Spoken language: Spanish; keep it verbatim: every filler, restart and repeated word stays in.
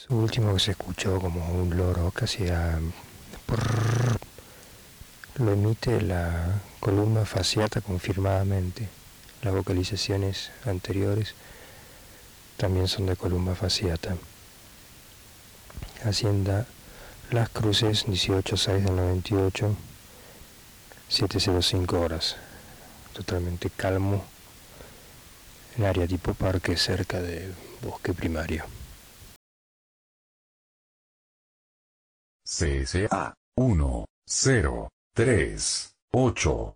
Eso último que se escuchó como un loro que hacía prrr, lo emite la columna fasciata confirmadamente. Las vocalizaciones anteriores también son de columna fasciata. Hacienda Las Cruces, dieciocho seis del noventa y ocho, siete cero cinco horas. Totalmente calmo, en área tipo parque cerca del bosque primario. C S A uno cero tres ocho